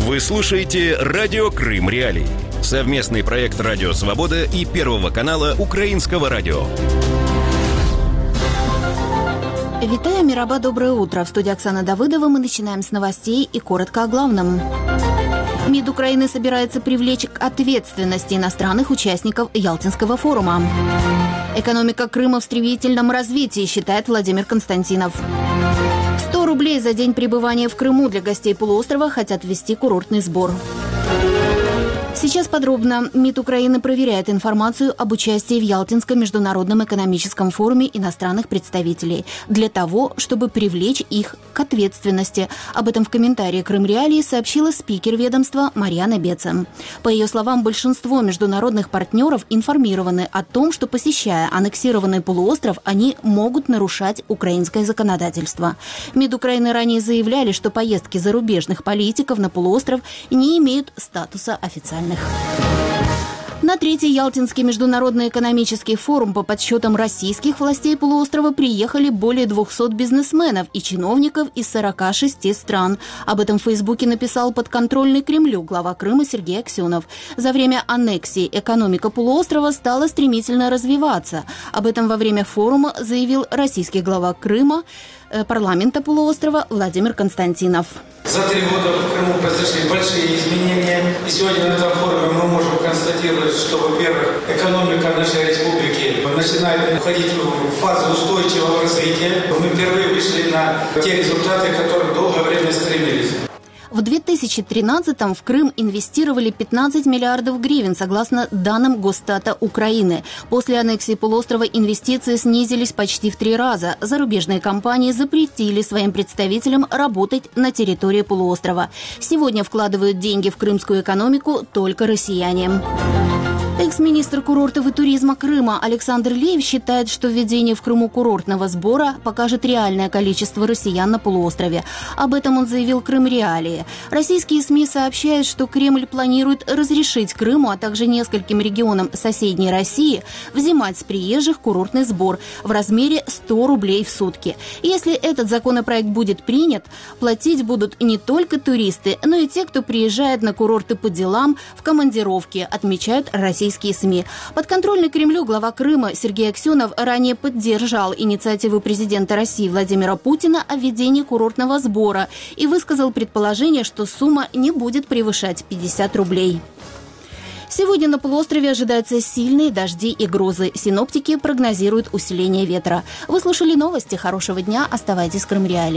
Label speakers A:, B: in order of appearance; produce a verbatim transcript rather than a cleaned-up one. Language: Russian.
A: Вы слушаете «Радио Крым Реалии». Совместный проект «Радио Свобода» и Первого канала Украинского радио.
B: Витаю, Мираба, доброе утро. В студии Оксана Давыдова. Мы начинаем с новостей и коротко о главном. МИД Украины собирается привлечь к ответственности иностранных участников Ялтинского форума. Экономика Крыма в стремительном развитии, считает Владимир Константинов. сто рублей за день пребывания в Крыму для гостей полуострова хотят ввести курортный сбор. Сейчас подробно. МИД Украины проверяет информацию об участии в Ялтинском международном экономическом форуме иностранных представителей для того, чтобы привлечь их к ответственности. Об этом в комментарии «Крым Реалии» сообщила спикер ведомства Марьяна Беца. По ее словам, большинство международных партнеров информированы о том, что, посещая аннексированный полуостров, они могут нарушать украинское законодательство. МИД Украины ранее заявляли, что поездки зарубежных политиков на полуостров не имеют статуса официальных. На третий Ялтинский международный экономический форум по подсчетам российских властей полуострова приехали более двухсот бизнесменов и чиновников из сорока шести стран. Об этом в Фейсбуке написал подконтрольный Кремлю глава Крыма Сергей Аксенов. За время аннексии экономика полуострова стала стремительно развиваться. Об этом во время форума заявил российский глава Крыма, парламента полуострова Владимир Константинов.
C: За три года в Крыму произошли большие изменения. И сегодня на этом форуме мы можем констатировать, что, во-первых, экономика нашей республики начинает уходить в фазу устойчивого развития. Мы впервые вышли на те результаты, к которым долгое время стремились.
B: В две тысячи тринадцатом в Крым инвестировали пятнадцать миллиардов гривен, согласно данным Госстата Украины. После аннексии полуострова инвестиции снизились почти в три раза. Зарубежные компании запретили своим представителям работать на территории полуострова. Сегодня вкладывают деньги в крымскую экономику только россияне. Экс-министр курортов и туризма Крыма Александр Леев считает, что введение в Крыму курортного сбора покажет реальное количество россиян на полуострове. Об этом он заявил Крым Реалии. Российские СМИ сообщают, что Кремль планирует разрешить Крыму, а также нескольким регионам соседней России взимать с приезжих курортный сбор в размере ста рублей в сутки. Если этот законопроект будет принят, платить будут не только туристы, но и те, кто приезжает на курорты по делам, в командировке, отмечают российские СМИ. Подконтрольный Кремлю глава Крыма Сергей Аксенов ранее поддержал инициативу президента России Владимира Путина о введении курортного сбора и высказал предположение, что сумма не будет превышать пятьдесят рублей. Сегодня на полуострове ожидаются сильные дожди и грозы. Синоптики прогнозируют усиление ветра. Вы слушали новости. Хорошего дня. Оставайтесь с Крым Реалии.